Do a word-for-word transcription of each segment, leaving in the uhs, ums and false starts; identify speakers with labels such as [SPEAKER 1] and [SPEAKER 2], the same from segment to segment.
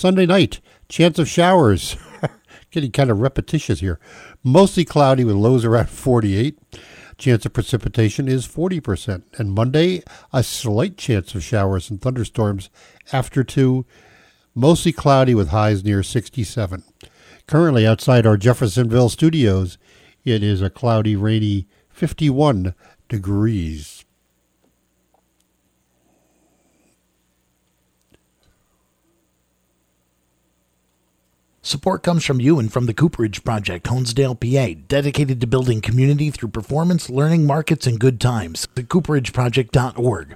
[SPEAKER 1] Sunday night, chance of showers. Getting kind of repetitious here. Mostly cloudy with lows around forty-eight. Chance of precipitation is forty percent. And Monday, a slight chance of showers and thunderstorms after two. Mostly cloudy with highs near sixty-seven. Currently outside our Jeffersonville studios, it is a cloudy, rainy fifty-one degrees.
[SPEAKER 2] Support comes from you and from the Cooperage Project, Honesdale, P A, dedicated to building community through performance, learning, markets, and good times. the cooperage project dot org.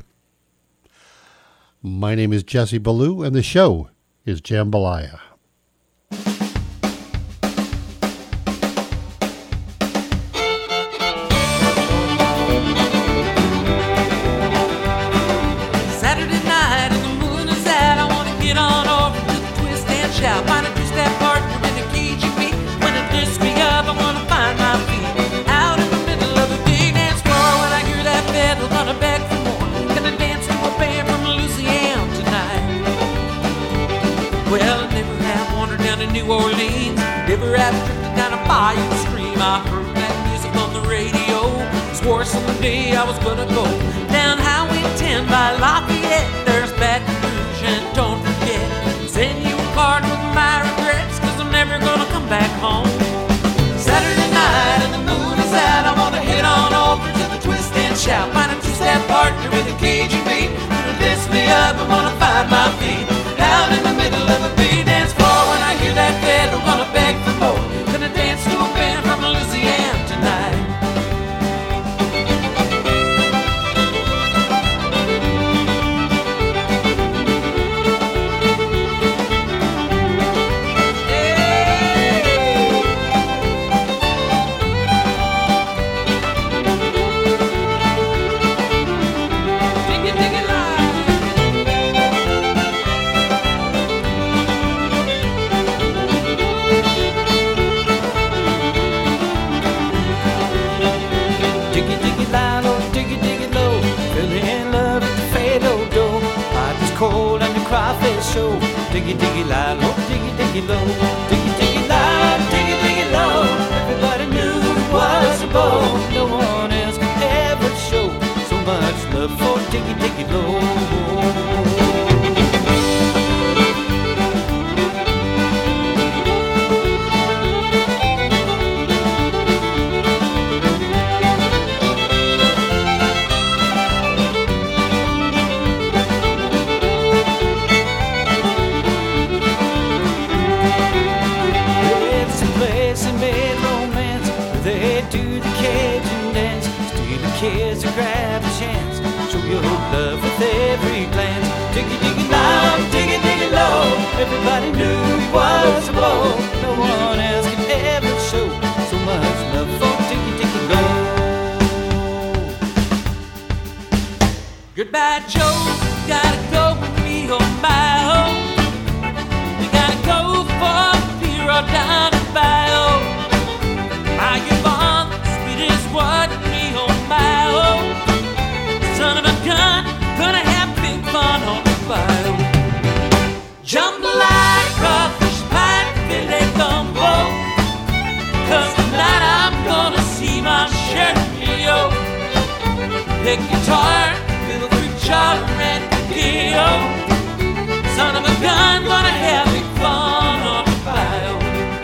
[SPEAKER 1] My name is Jesse Ballou, and the show is Jambalaya.
[SPEAKER 3] Saturday night and the moon is out. I want to get on over to the twist and shout. Find a two-step partner in a K G B. When it lifts me up, I want to find my feet. Out in the middle of a big dance floor. When I hear that pedal, gonna beg for more. Gonna dance to a band from Louisiana tonight. Well, I never have wandered down to New Orleans. Never have drifted down a bayou stream. I heard that music on the radio. Swore someday I was gonna go down Highway ten by Lafayette. There's Baton Rouge, and don't forget, send you a card with my regrets, cause I'm never gonna come back home. Saturday night and the moon is out. I wanna head on over to the twist and shout. Find a two-step partner with a K G B. When it lifts me up, I wanna find my feet. Out in the middle of a big dance floor. When I hear that pedal, gonna beg for more. Gonna dance to a band from Louisiana tonight.
[SPEAKER 4] Cold and the crawfish show. Diggy, diggy, lie low, diggy, diggy, low. Diggy, diggy, lie, diggy, diggy, low. Everybody knew it was a bow. No one else could ever show so much love for diggy, diggy, low. Kids who grab a chance, show your love with every glance. Diggy, diggy, loud, diggy, diggy, low. Everybody knew he was a blow. No one else could ever show so much love for diggy, diggy, low.
[SPEAKER 3] Goodbye, Joe. Gotta go with me on my own. We gotta go for beer or down the bio. My Yvonne, sweet as what me on my own. Son of a gun, gonna have big fun on the bio. Jambalaya, crawfish pie, filet gumbo. Cause tonight I'm gonna see my Cherio. Pick guitar, little Creek Charter and Dio. Son of a gun, gonna have big fun on the bio.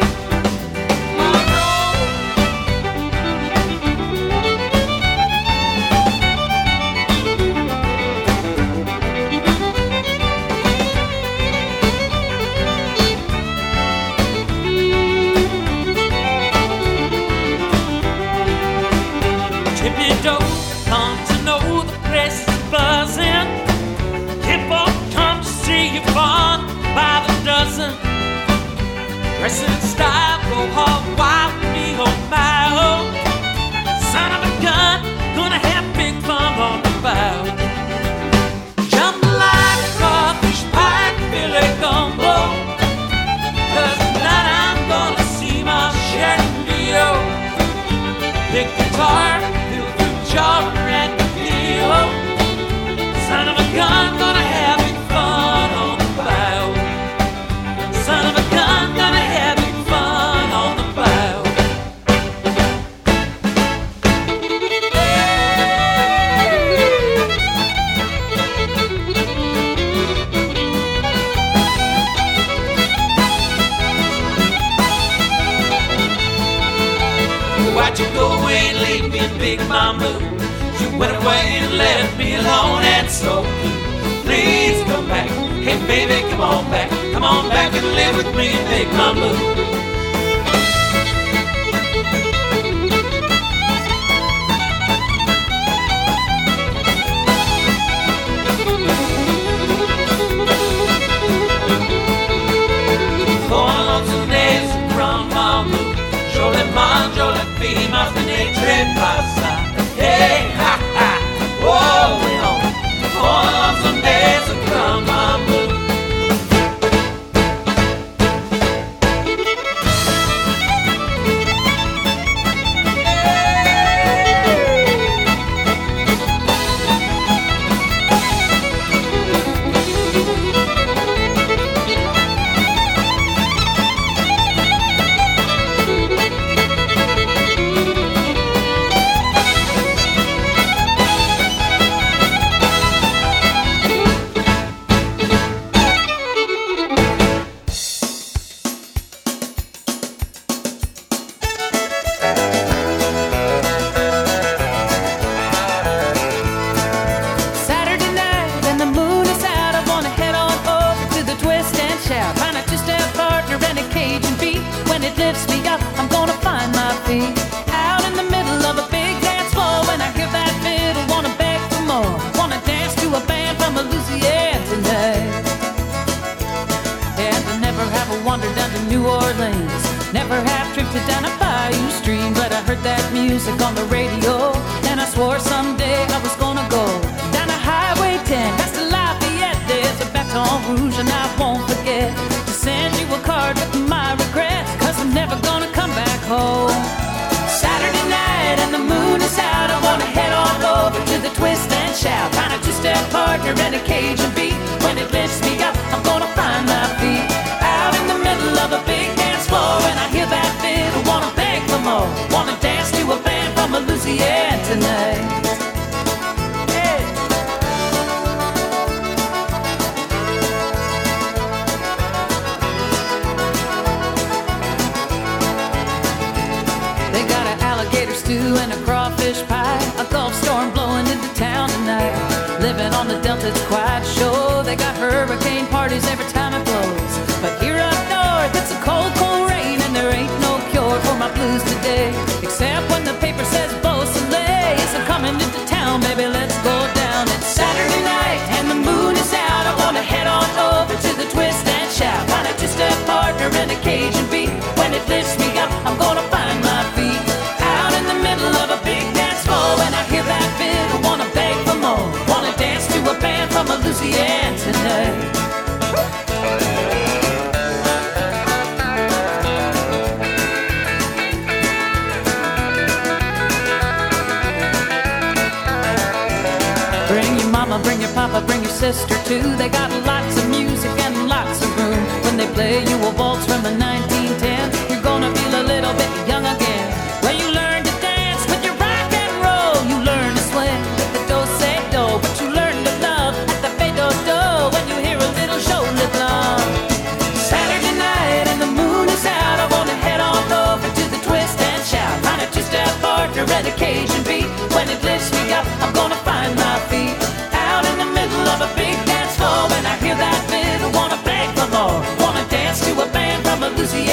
[SPEAKER 3] Come to know the place is buzzing. People come to see you fun by the dozen. Dress in style, go hog wild with me on my own. Son of a gun, gonna have big fun on the bow. Jambalaya, crawfish pie, filet gumbo. Cause tonight I'm gonna see my Cherio. Big guitar, Charter and Dio. Son of a gun, gonna have big fun on the bio. you go away and leave me in Big Bamboo? You went away and left me alone and so blue. Please come back, hey baby, come on back. Come on back and live with me in Big Bamboo. Mangio le prima finestre passa. Hey, ha, ha, oh, we on. All on some days of come on, blue.
[SPEAKER 5] Sister too, they got lots of music and lots of room. When they play you a waltz from the nineteen ten, you're gonna feel a little bit young again. Well, you learn to dance with your rock and roll. You learn to swing with the do-say-do, but you learn to love at the fe-do-do when you hear a little show live long. Saturday night and the moon is out, I wanna head on over to the twist and shout. Find a two-step partner and a Cajun beat. When it lifts me up, I'm gonna find my feet. Of a big dance floor, when I hear that fiddle, wanna beg for more, wanna dance to a band from Louisiana.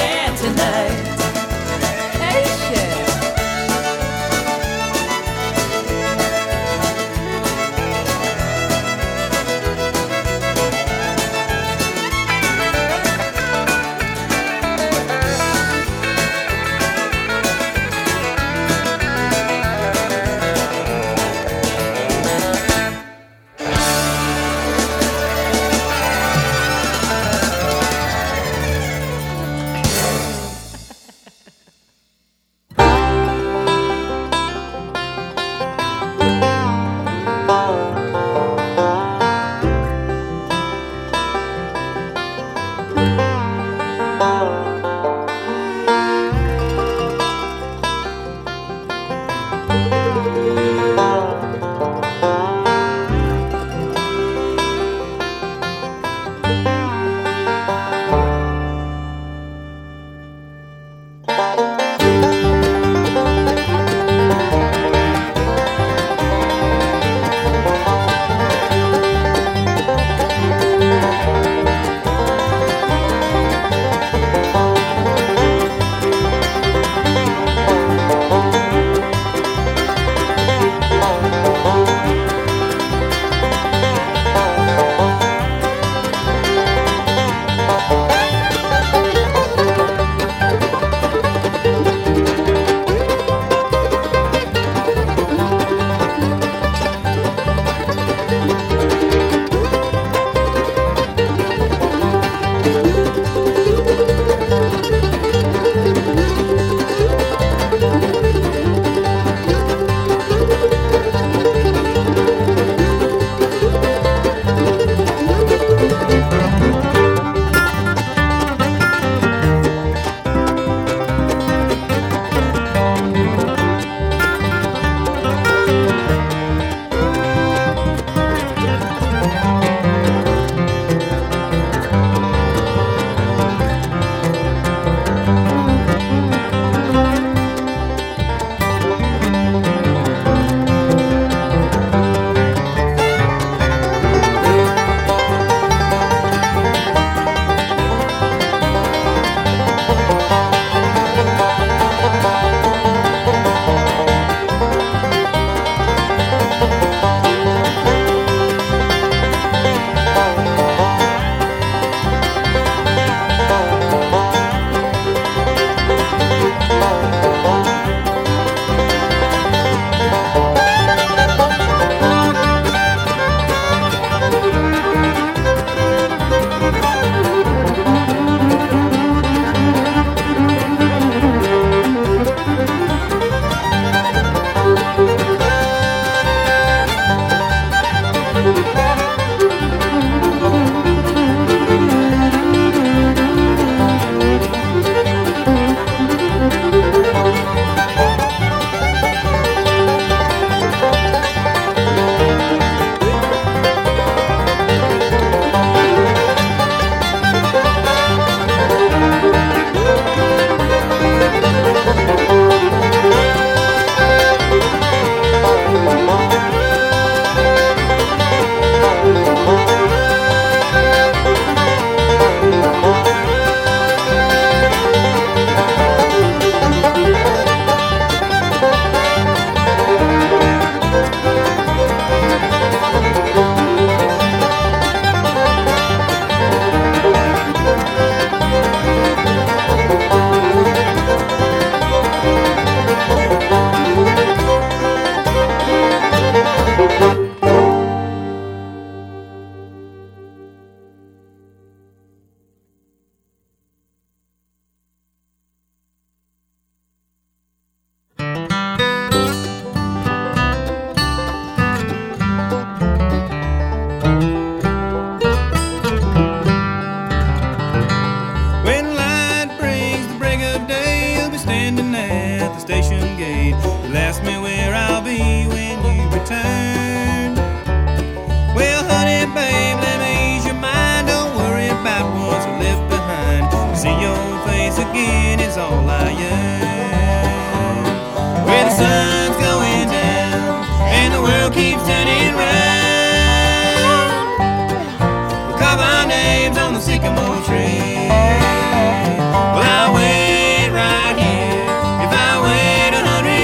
[SPEAKER 6] standing at the station gate. You'll ask me where I'll be when you return. Well, honey, babe, let me ease your mind. Don't worry about what's left behind. To see your face again is all I yearn. Where the sun's going down and the world keeps turning round, we'll carve our names on the sycamore tree. Well, I'll wait right here if I wait a hundred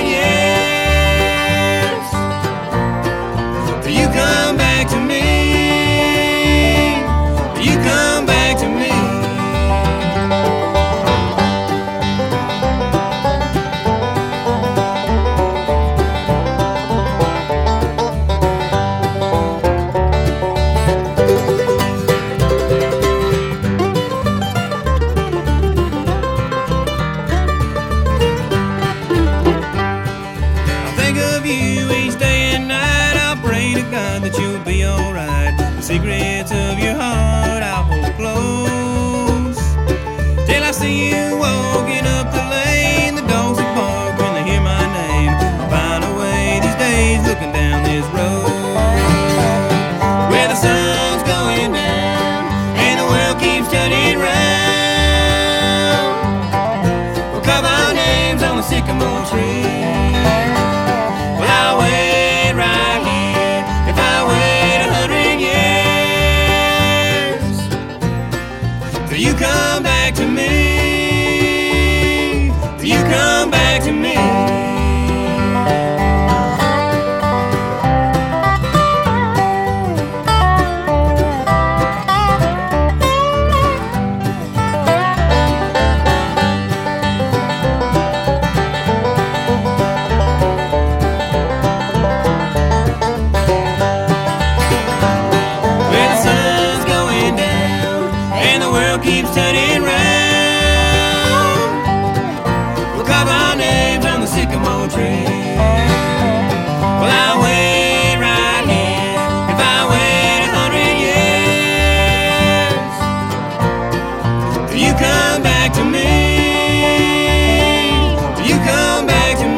[SPEAKER 6] years till you come back to me. Till you come back to me. That you'll be alright. The secrets of your heart I'll hold close till I see you walking up the lane. The dogs that bark when they hear my name. I'll find a way these days looking down this road where the sun's going down and the world keeps turning round. We'll carve our names on the sycamore tree. Well, I'll wait right here if I wait a hundred years till you come back to me, till you come back to me. Keeps turning round, we'll carve our names on the sycamore tree. Well, I'll wait right here if I wait a hundred years till you come back to me, till you come back to me.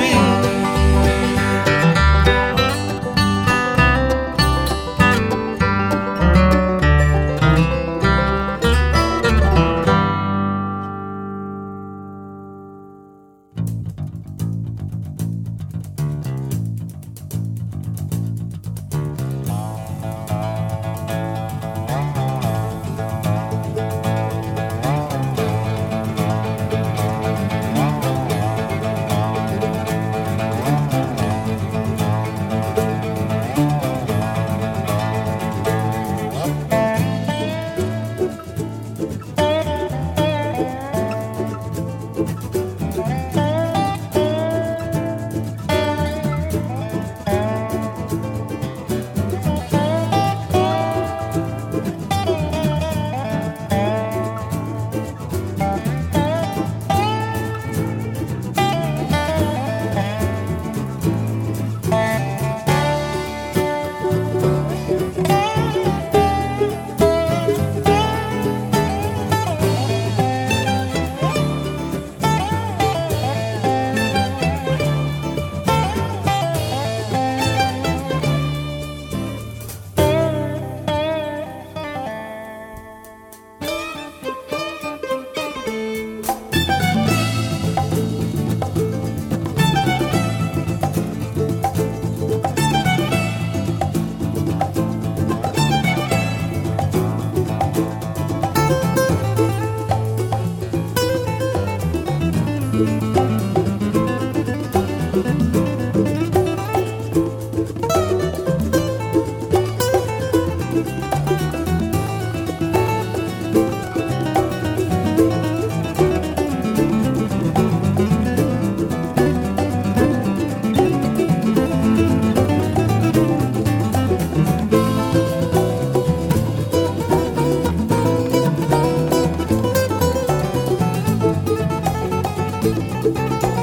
[SPEAKER 7] Thank you.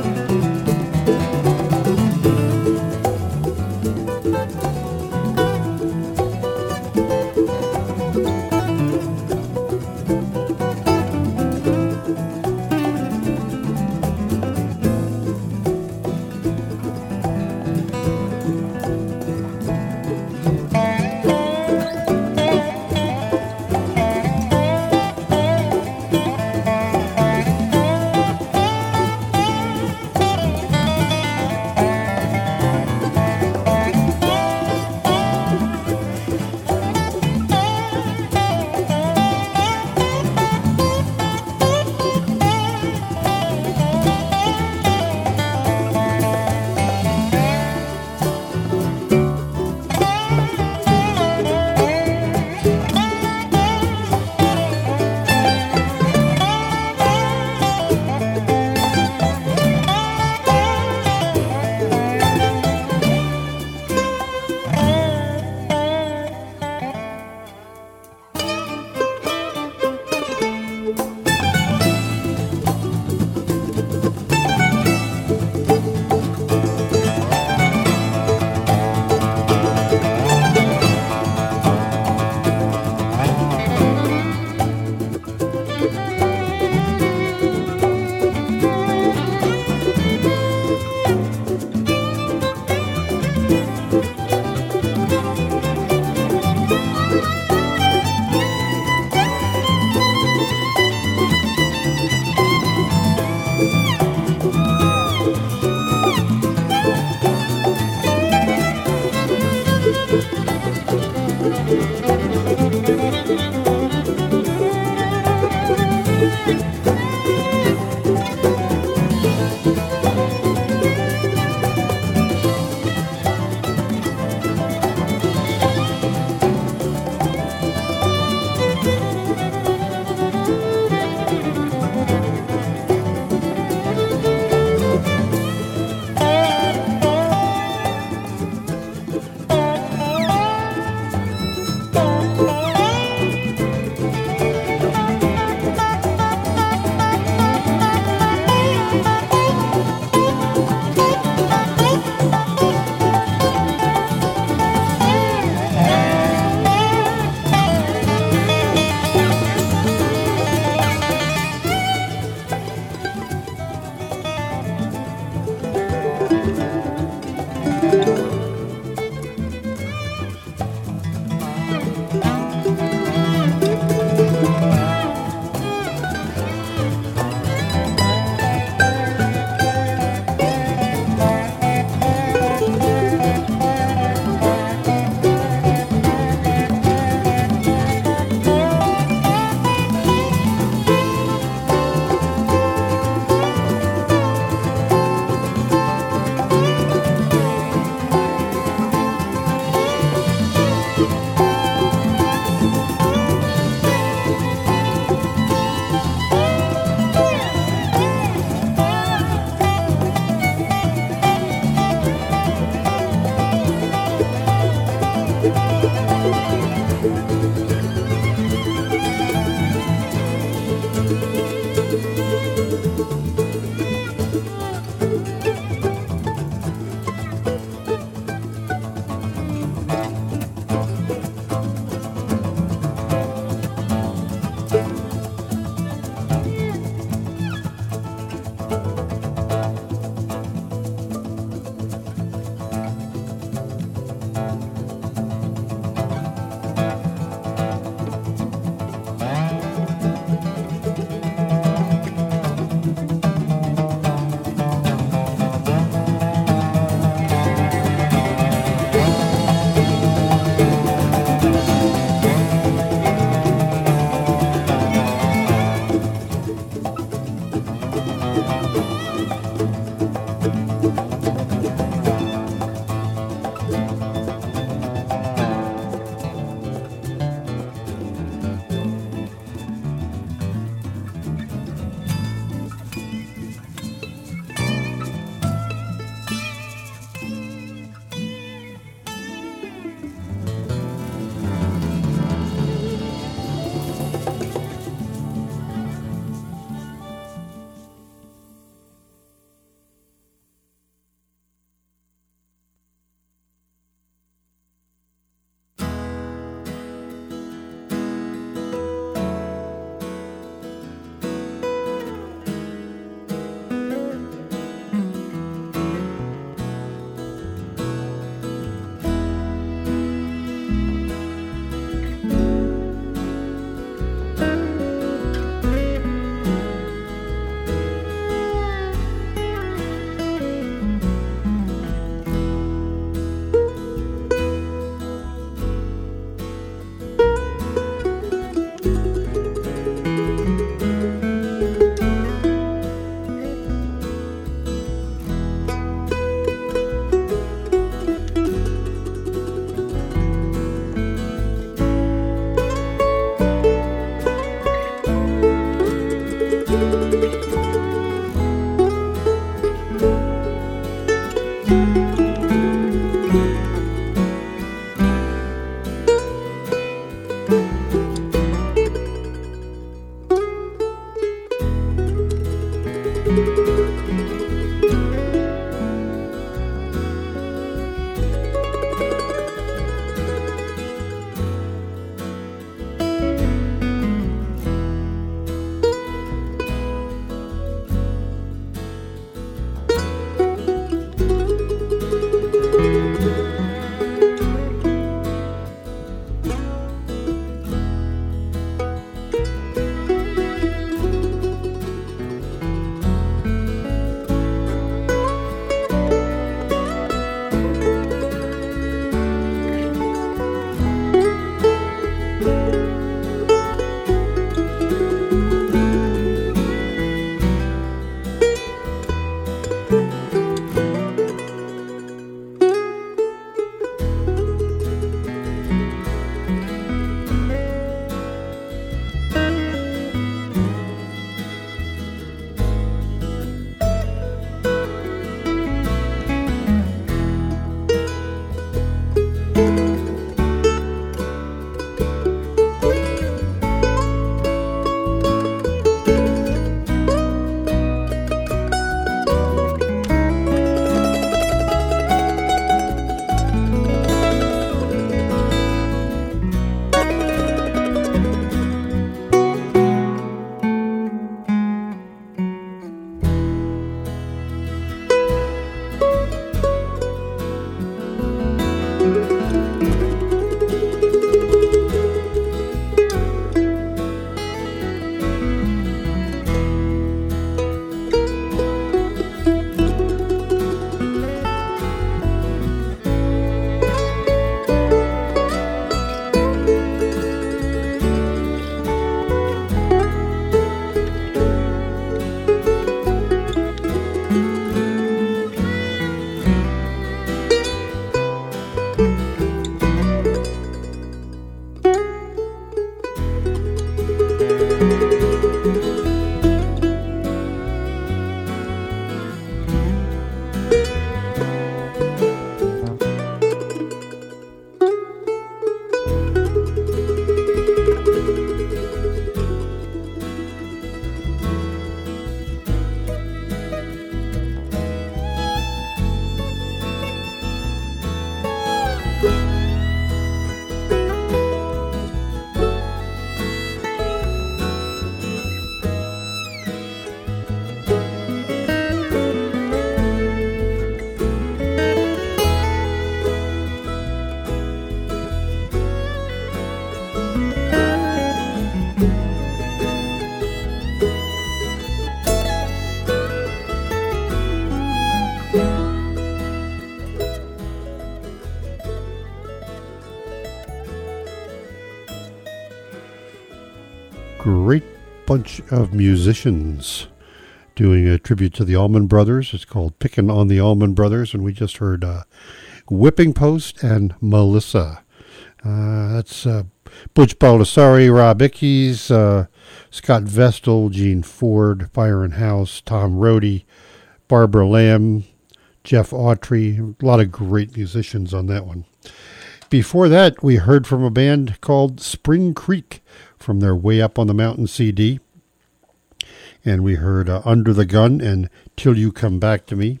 [SPEAKER 1] bunch of musicians doing a tribute to the Allman Brothers. It's called Pickin' on the Allman Brothers, and we just heard uh, Whipping Post and Melissa. Uh, that's uh, Butch Baldessari, Rob Ickes, uh, Scott Vestal, Gene Ford, Byron House, Tom Rohde, Barbara Lamb, Jeff Autry. A lot of great musicians on that one. Before that, we heard from a band called Spring Creek from their Way Up on the Mountain C D. And we heard uh, Under the Gun and Till You Come Back to Me.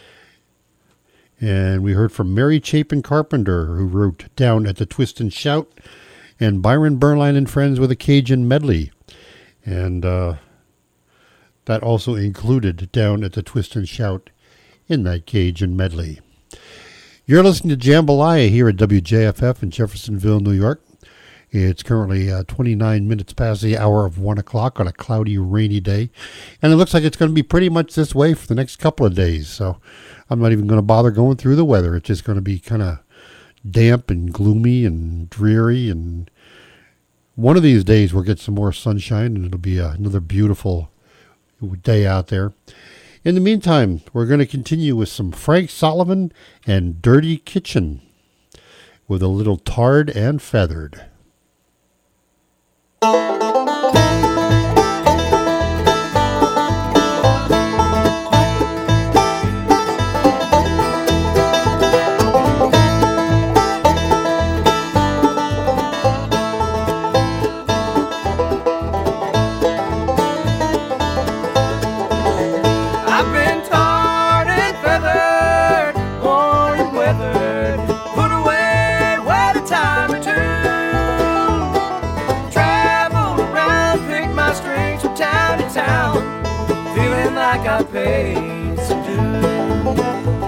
[SPEAKER 1] And we heard from Mary Chapin Carpenter, who wrote Down at the Twist and Shout, and Byron Bernlein and Friends with a Cajun Medley. And uh, that also included Down at the Twist and Shout in that Cajun Medley. You're listening to Jambalaya here at W J F F in Jeffersonville, New York. It's currently uh, twenty-nine minutes past the hour of one o'clock on a cloudy, rainy day. And it looks like it's going to be pretty much this way for the next couple of days. So I'm not even going to bother going through the weather. It's just going to be kind of damp and gloomy and dreary. And one of these days we'll get some more sunshine, and it'll be uh, another beautiful day out there. In the meantime, we're going to continue with some Frank Sullivan and Dirty Kitchen with a little Tarred and Feathered.
[SPEAKER 4] I paid some dues.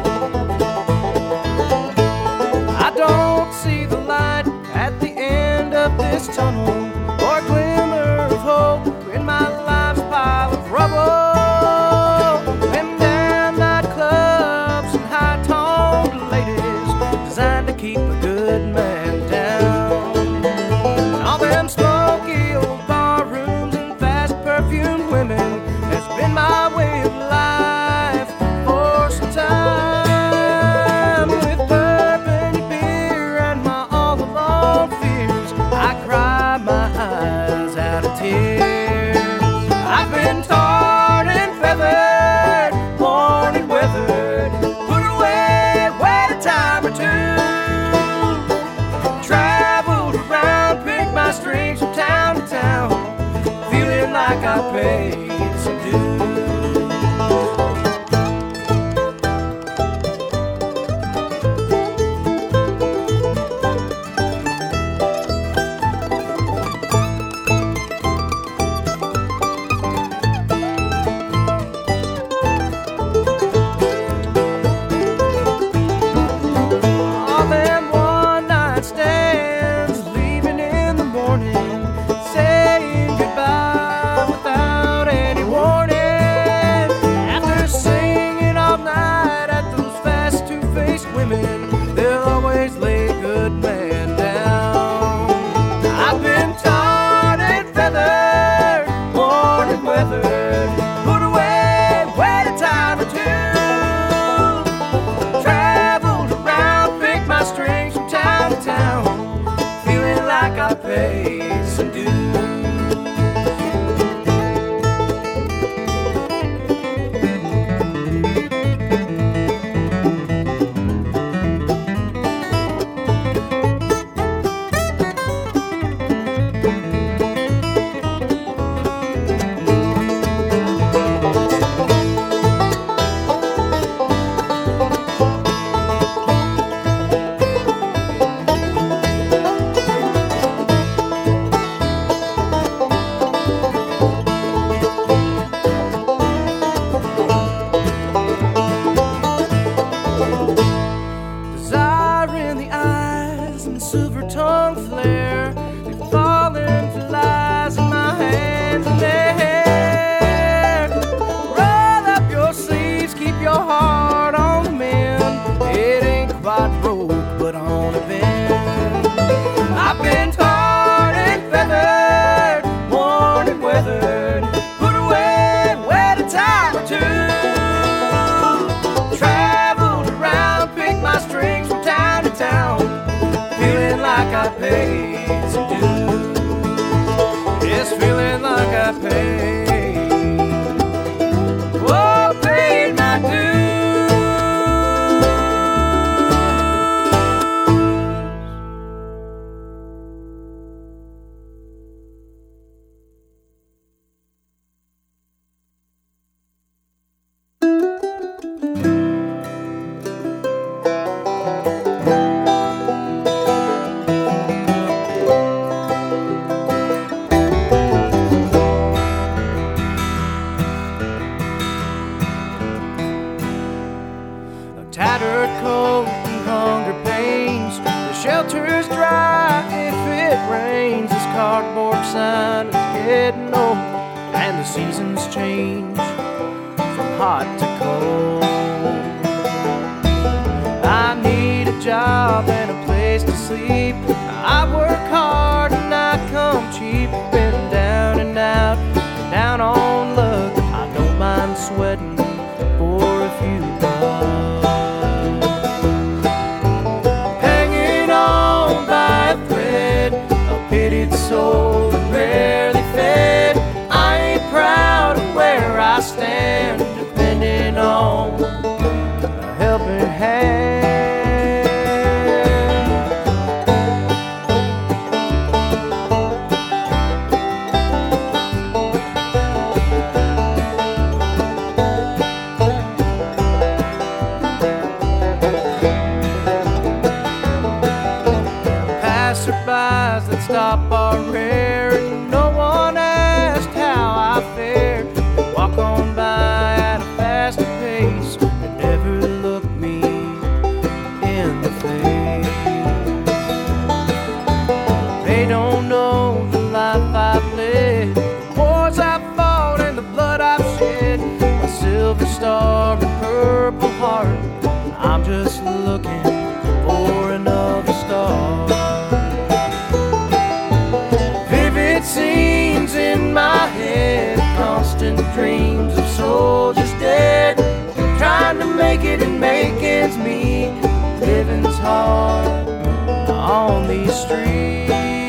[SPEAKER 4] I don't see the light at the end of this tunnel, or glimmer of hope in my life's pile of rubble. Them damn nightclubs and high-toned ladies designed to keep a good man down. And all them smoky old bar rooms and fast perfumed women has been my way of life for some time. With bourbon, beer, and my all alone fears, I cry my eyes out of tears. I've been tarred and feathered, worn and weathered, put away, wait a time or two. Traveled around, picked my strings from town to town, feeling like I paid some dues. Morning, saying goodbye without any warning. I paid. Oh, paid my dues. Tattered coat and hunger pains. The shelter's dry if it rains. This cardboard sign is getting old, and the seasons change from hot to cold. I need a job and a place to sleep. I work hard and I come cheap. Been down and out, down on luck. I don't mind sweating for a few bucks. Soul and rarely fed. I ain't proud of where I stand, depending on a helping hand. Passerbys that stop are rare, and no one asked how I fared. They walk on by at a faster pace and never look me in the face. They don't know the life I've led, the wars I've fought and the blood I've shed. My silver star and purple heart, I'm just looking for another star. Scenes in my head, constant dreams of soldiers dead, trying to make it and make ends meet. Living's hard on these streets.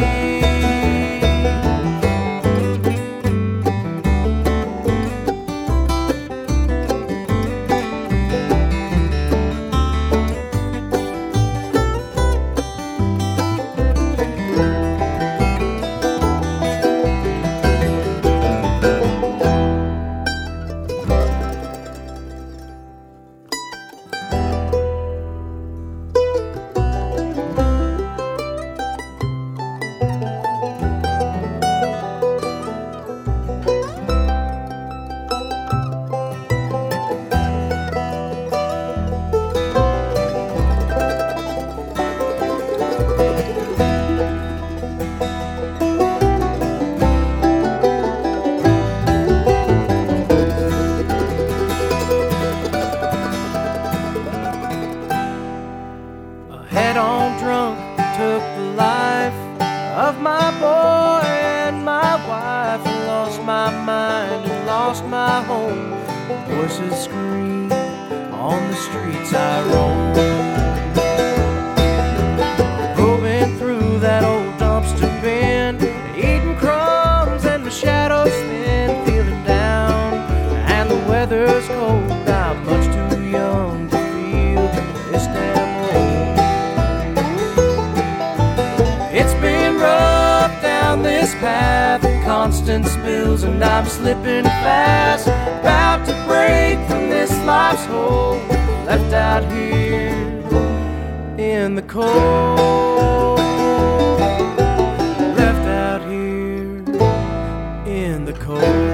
[SPEAKER 4] Voices scream on the streets I roam, probing through that old dumpster bin, eating crumbs and the shadows spin, feeling down and the weather's cold. I'm much too young to feel this damn old. It's been rough down this path, constant spills, and I'm slipping fast, about to break from this life's hold, left out here in the cold, left out here in the cold.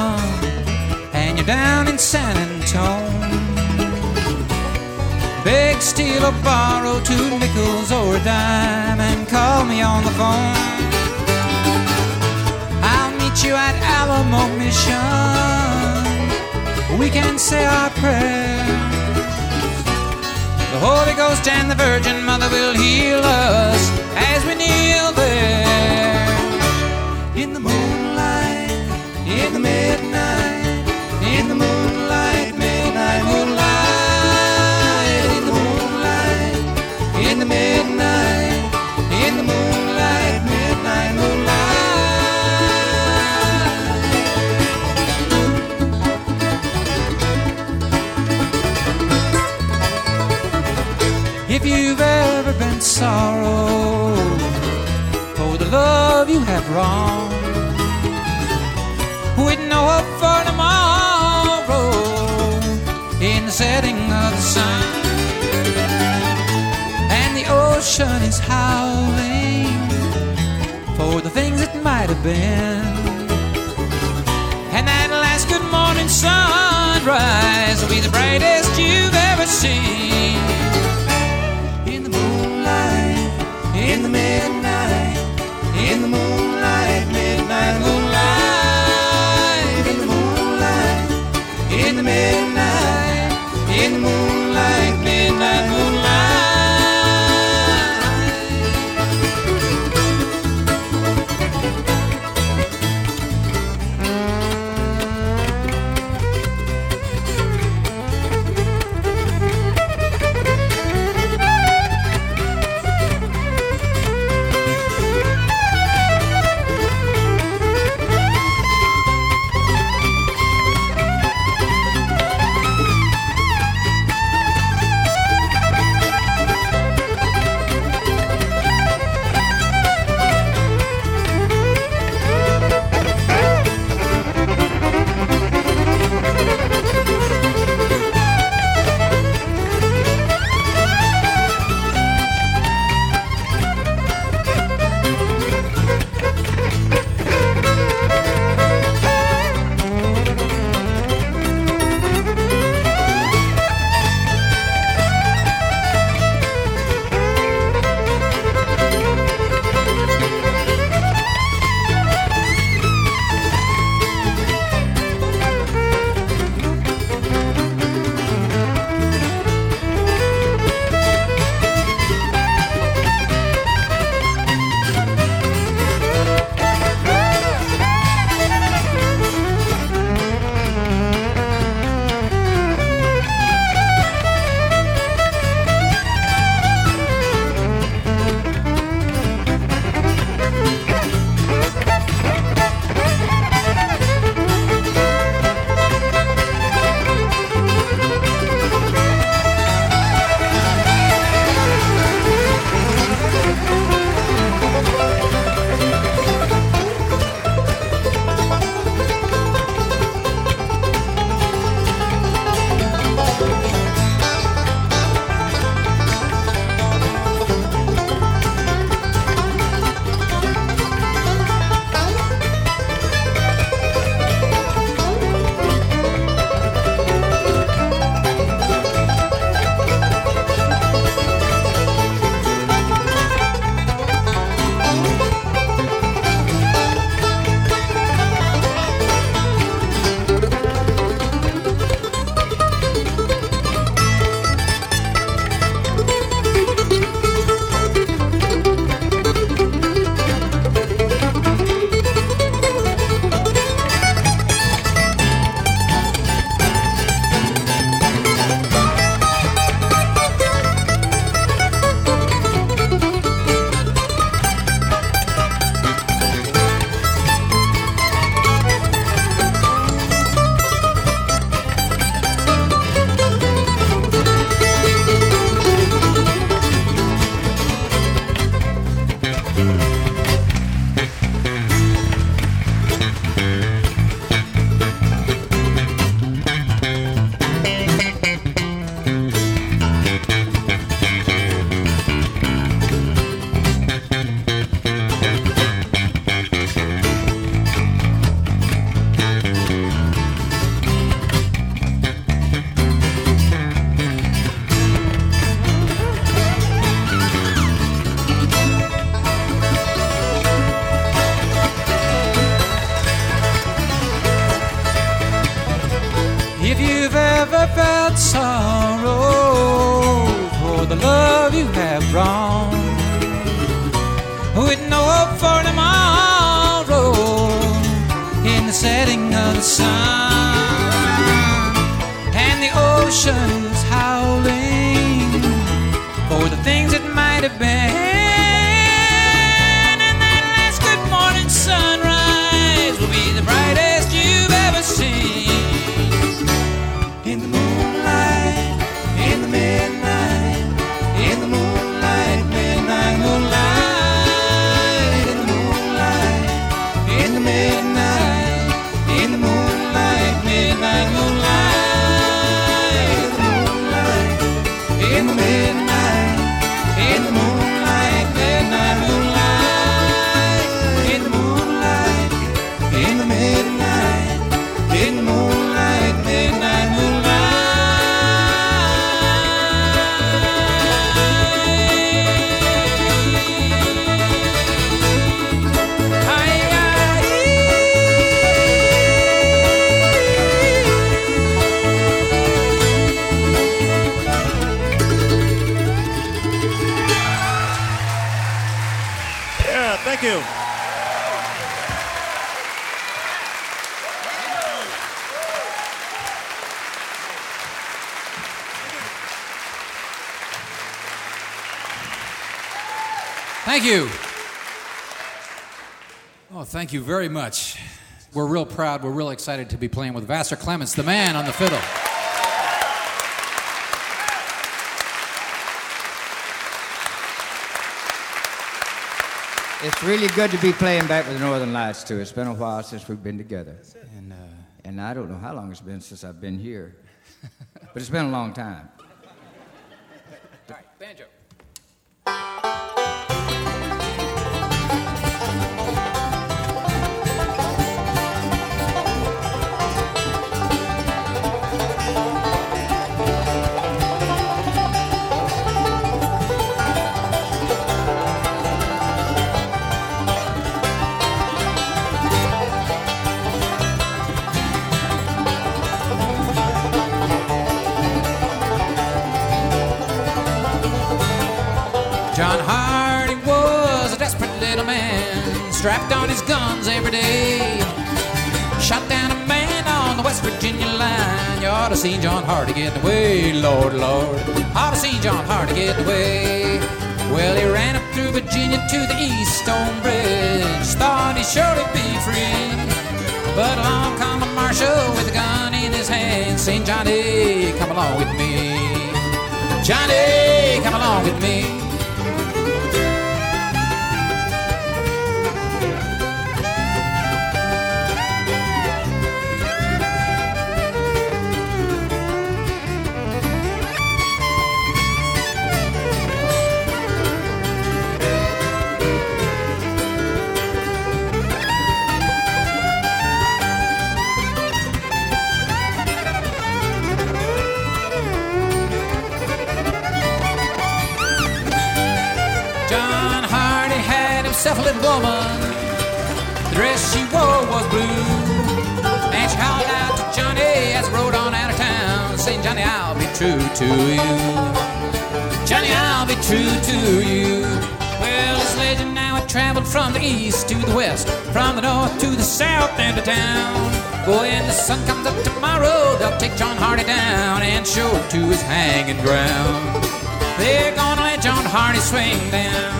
[SPEAKER 7] And you're down in San Antone,
[SPEAKER 6] beg, steal, or borrow two nickels or a dime and call me on the phone. I'll meet you at Alamo Mission. We can say our prayers. The Holy Ghost and the Virgin Mother will heal us as we kneel there. In the moonlight, in the midnight, in the moonlight, midnight moonlight. In the moonlight, in the midnight, in the moonlight, midnight moonlight. If you've ever been sorrow for the love you have wronged, with no hope for tomorrow, in the setting of the sun, and the ocean is howling for the things that might have been, and that last good morning sunrise will be the brightest you've ever seen. In the midnight, in the moonlight, midnight moonlight. In the moonlight, in the midnight, in the moonlight, midnight moonlight.
[SPEAKER 4] the love you have brought. With no hope for tomorrow, in the setting of the sun, and the ocean is howling for the things that might have been, and that last good morning sunrise will be the brightest you've ever seen. In the moonlight, in the midnight, in the moonlight, midnight moonlight, in the moonlight, in the midnight, in the moonlight, midnight moonlight, in the moonlight, in the midnight, in the moonlight, midnight moonlight, in the moonlight, in the midnight, in the moonlight, midnight moonlight.
[SPEAKER 7] Yeah, thank you.
[SPEAKER 8] Thank you. Oh, thank you very much. We're real proud. We're real excited to be playing with Vassar Clements, the man on the fiddle.
[SPEAKER 9] It's really good to be playing back with the Northern Lights, too. It's been a while since we've been together. And, uh, and I don't know how long it's been since I've been here. But it's been a long time.
[SPEAKER 8] All right, banjo. John Hardy was a desperate little man, strapped on his guns every day. Shot down a man on the West Virginia line. You ought to see John Hardy getting away, Lord, Lord. Ought to see John Hardy getting away. Well, he ran up through Virginia to the East Stone Bridge, thought he'd surely be free. But along come a marshal with a gun in his hand, saying, Johnny, come along with me. Johnny, come along with me. Himself a little woman, the dress she wore was blue, and she called out to Johnny as he rode on out of town, saying, Johnny, I'll be true to you. Johnny, I'll be true to you. Well, this legend now had traveled from the east to the west, from the north to the south end of town. When the sun comes up tomorrow, they'll take John Hardy down and show him to his hanging ground. They're gonna let John Hardy swing down.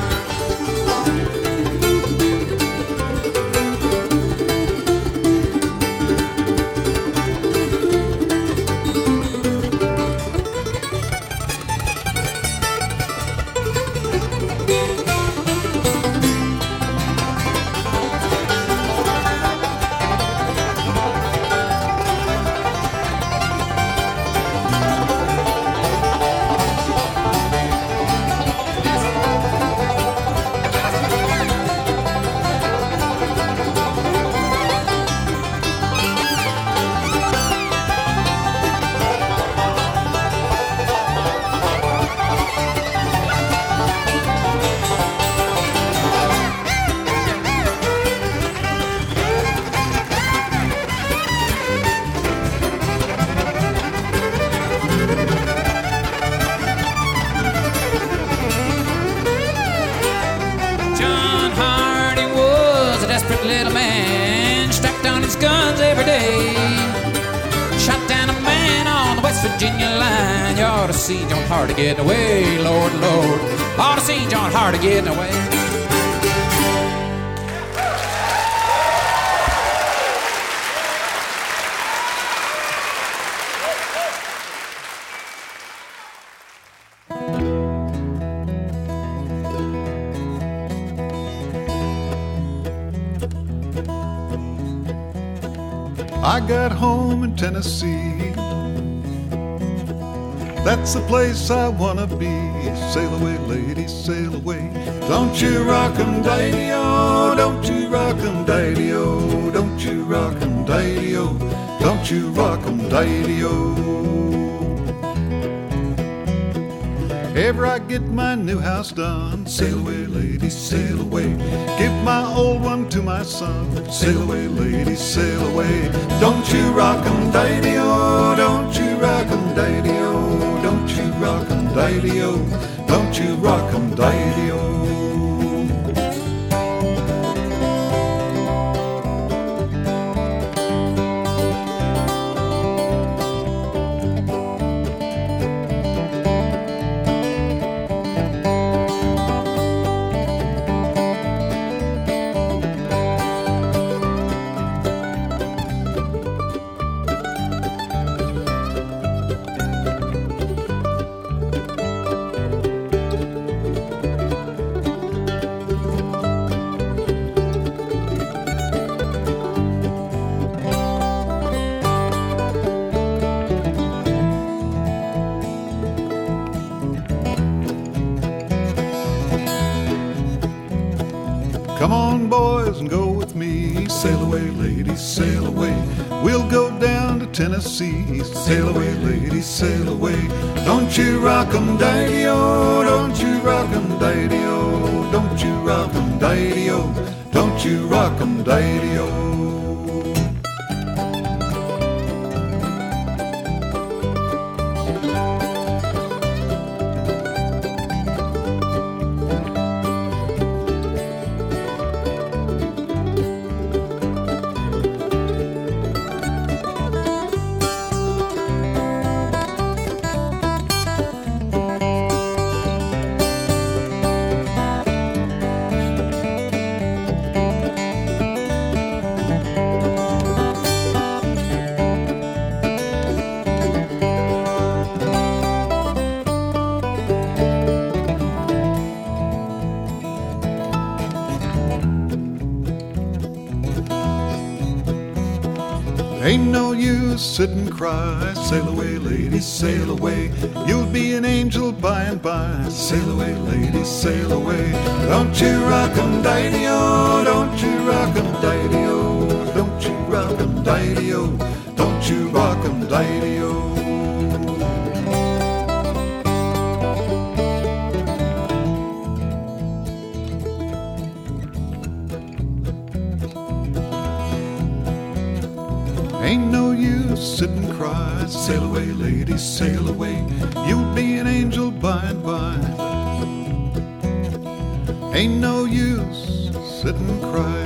[SPEAKER 8] his guns every day. Shot down a man on the West Virginia line. You ought to see John Hardy getting away, Lord, Lord. Ought to see John Hardy getting away.
[SPEAKER 7] I got home in Tennessee. That's the place I wanna be. Sail away, lady, sail away. Don't you rock 'em, daddy-o, don't you rock 'em, daddy-o, don't you rock 'em, daddy-o, don't you rock 'em, daddy-o. Ever I get my new house done, sail away, lady, sail away. Give my old one to my son, sail away, lady, sail away. Don't you rock 'em, daddy-o, don't you rock 'em, daddy-o, don't you rock 'em, daddy-o, don't you rock 'em, daddy-o. Come on, boys, and go with me. Sail away, ladies, sail away. We'll go down to Tennessee. Sail away, ladies, sail away. Don't you rock 'em, daddy-o, don't you rock 'em, daddy-o, don't you rock 'em, daddy-o, don't you rock 'em, daddy-o. Ain't no use sit and cry. Sail away, ladies, sail away. You'll be an angel by and by. Sail away, ladies, sail away. Don't you rock 'em, daddy-o, don't you rock 'em, daddy-o, don't you rock 'em, daddy-o, don't you rock 'em, daddy-o. Ain't no use sit and cry. Sail away, ladies, sail away. You'll be an angel by and by. Ain't no use sit and cry.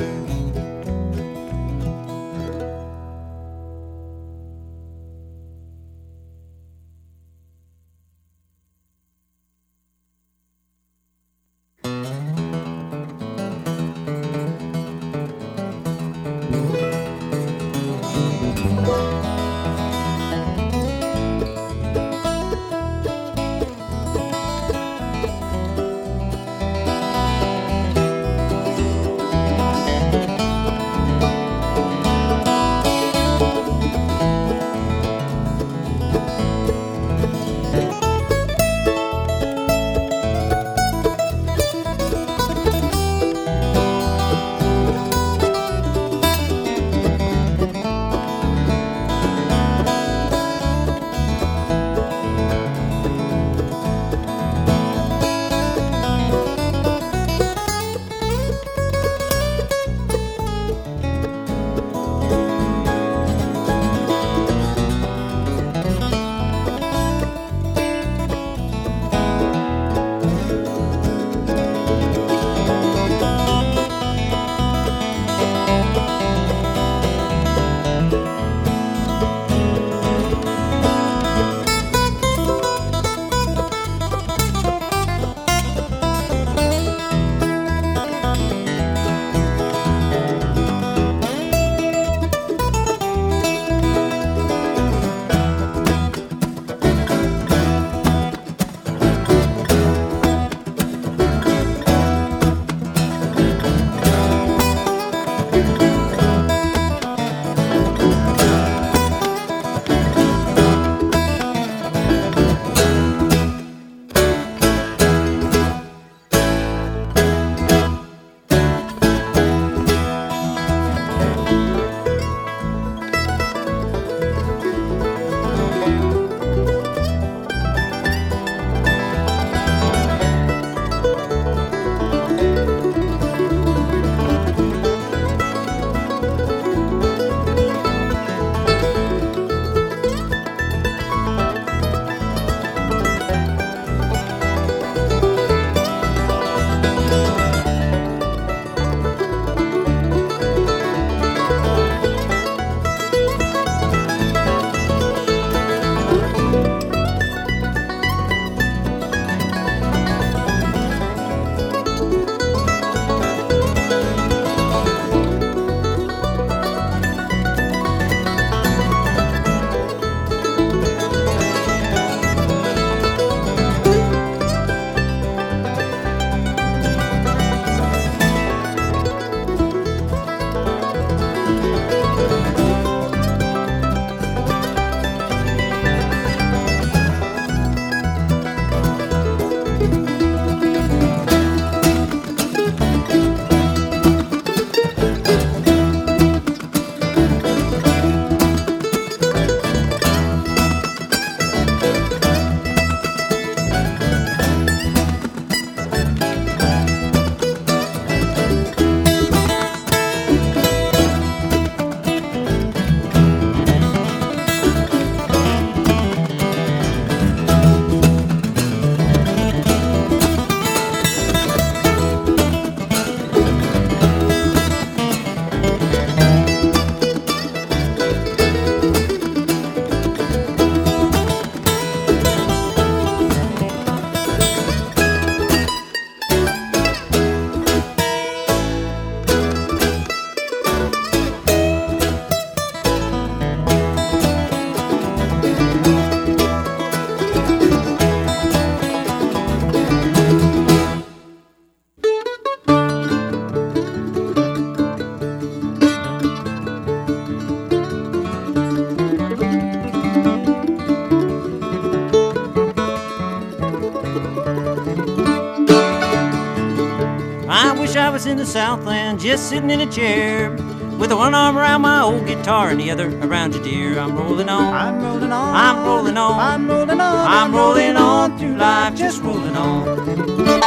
[SPEAKER 10] was in the Southland, just sitting in a chair, with one arm around my old guitar and the other around your dear. I'm rolling on,
[SPEAKER 4] I'm rolling on,
[SPEAKER 10] I'm rolling on,
[SPEAKER 4] I'm rolling on,
[SPEAKER 10] I'm rolling on through life, just rolling on.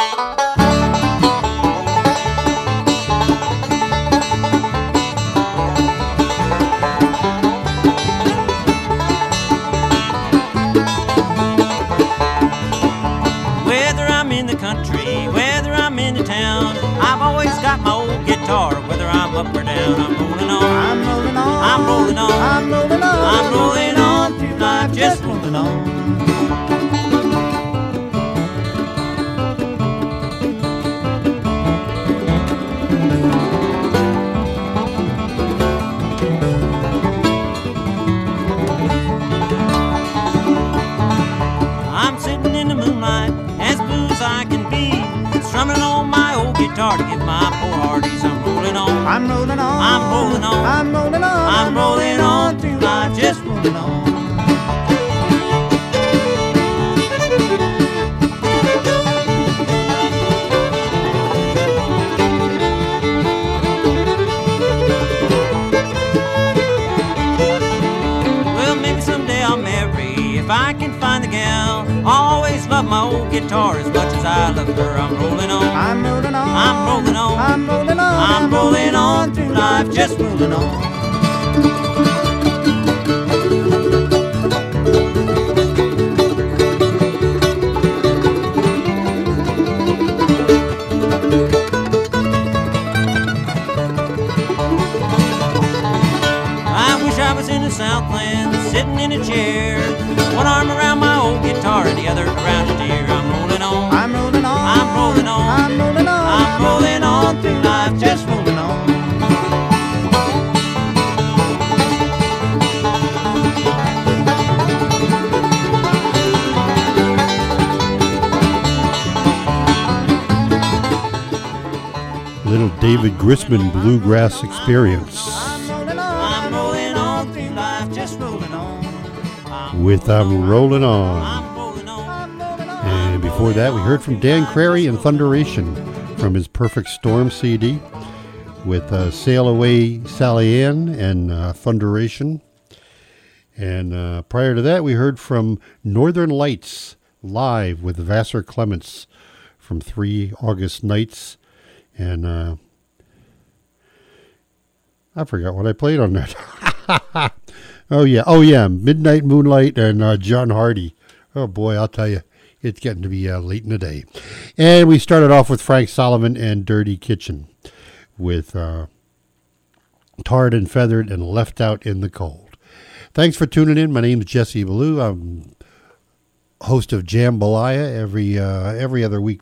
[SPEAKER 10] I've always got my old guitar, whether I'm up or down. I'm rolling on,
[SPEAKER 4] I'm rolling on,
[SPEAKER 10] I'm rolling on,
[SPEAKER 4] I'm rolling on,
[SPEAKER 10] I'm rolling on through life, just rolling on. I'm sitting in the moonlight, as blue as I can be, strumming on my old guitar to give my poor hearties. I'm rolling on,
[SPEAKER 4] I'm rolling on,
[SPEAKER 10] I'm rolling on,
[SPEAKER 4] I'm rolling on,
[SPEAKER 10] I'm rolling on through life, just rolling on. Well, maybe someday I'll marry if I can find the gal. Always love my old guitar as much as I love her. I'm rolling on,
[SPEAKER 4] I'm rolling on,
[SPEAKER 10] I'm rolling on,
[SPEAKER 4] I'm rolling on,
[SPEAKER 10] I'm rolling on through life, just rolling on. I wish I was in the Southland, sitting in a chair, one arm around my old guitar and the other around your dear. I'm rolling on, I'm rolling on,
[SPEAKER 4] I'm rolling on,
[SPEAKER 10] I'm rolling on,
[SPEAKER 4] I'm rolling on through life, just rolling on.
[SPEAKER 1] Little David Grisman Bluegrass Experience
[SPEAKER 10] I'm rolling on through life, just rolling on.
[SPEAKER 1] with I'm Rolling On.
[SPEAKER 10] I'm rolling on,
[SPEAKER 1] And before that, we heard from Dan Crary and Thunderation from his Perfect Storm C D with uh, Sail Away Sally Ann and uh, Thunderation. And uh, prior to that, we heard from Northern Lights live with Vassar Clements from Three August Nights. And uh, I forgot what I played on that. oh, yeah. Oh, yeah. Midnight Moonlight and uh, John Hardy. Oh, boy, I'll tell you. It's getting to be uh, late in the day. And we started off with Frank Solomon and Dirty Kitchen with uh, Tarred and Feathered and Left Out in the Cold. Thanks for tuning in. My name is Jesse Ballou. I'm host of Jambalaya every uh, every other week